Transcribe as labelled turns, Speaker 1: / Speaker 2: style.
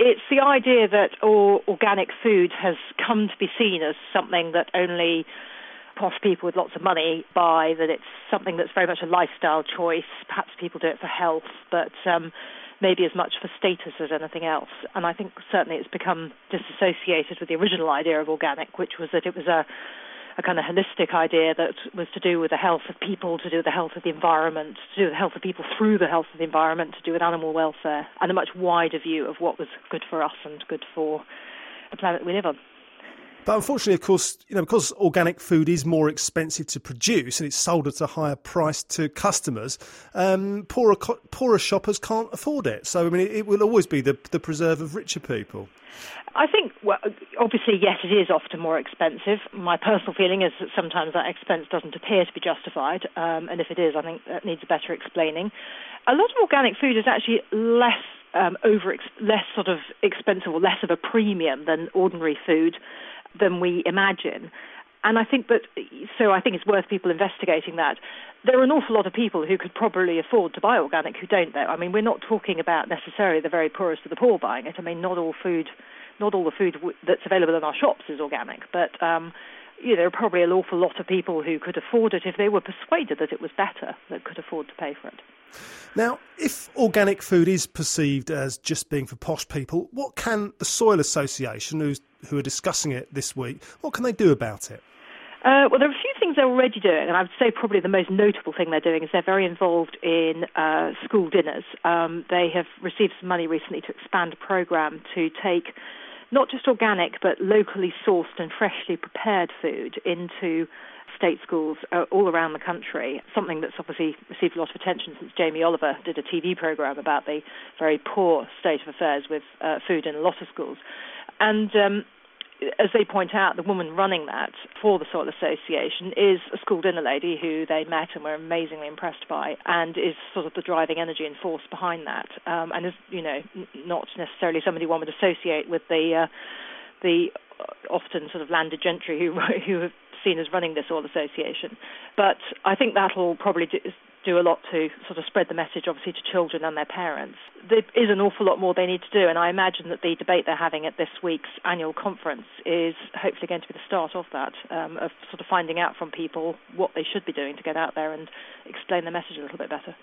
Speaker 1: It's the idea that organic food has come to be seen as something that only posh people with lots of money buy, that it's something that's very much a lifestyle choice. Perhaps people do it for health, but maybe as much for status as anything else. And I think certainly it's become disassociated with the original idea of organic, which was that it was a kind of holistic idea that was to do with the health of people, to do with the health of the environment, to do with the health of people through the health of the environment, to do with animal welfare, and a much wider view of what was good for us and good for the planet we live on.
Speaker 2: But unfortunately, of course, because organic food is more expensive to produce and it's sold at a higher price to customers, poorer shoppers can't afford it. So, I mean, it will always be the preserve of richer people.
Speaker 1: I think, well, obviously, yes, it is often more expensive. My personal feeling is that sometimes that expense doesn't appear to be justified, and if it is, I think that needs a better explaining. A lot of organic food is actually less sort of expensive or less of a premium than ordinary food than we imagine. And I think it's worth people investigating that. There are an awful lot of people who could probably afford to buy organic who don't, though. I mean, we're not talking about necessarily the very poorest of the poor buying it. I mean, not all the food that's available in our shops is organic, but there are probably an awful lot of people who could afford it if they were persuaded that it was better, that could afford to pay for it.
Speaker 2: Now, if organic food is perceived as just being for posh people, what can the Soil Association, who are discussing it this week, what can they do about it?
Speaker 1: Well, there are a few things they're already doing, and I would say probably the most notable thing they're doing is they're very involved in school dinners. They have received some money recently to expand a programme to take not just organic but locally sourced and freshly prepared food into state schools all around the country, something that's obviously received a lot of attention since Jamie Oliver did a TV programme about the very poor state of affairs with food in a lot of schools. And as they point out, the woman running that for the Soil Association is a school dinner lady who they met and were amazingly impressed by, and is sort of the driving energy and force behind that, and is, not necessarily somebody one would associate with the often sort of landed gentry who have seen as running the Soil Association. But I think that'll probably do a lot to sort of spread the message, obviously, to children and their parents. There is an awful lot more they need to do, and I imagine that the debate they're having at this week's annual conference is hopefully going to be the start of that, of sort of finding out from people what they should be doing to get out there and explain the message a little bit better.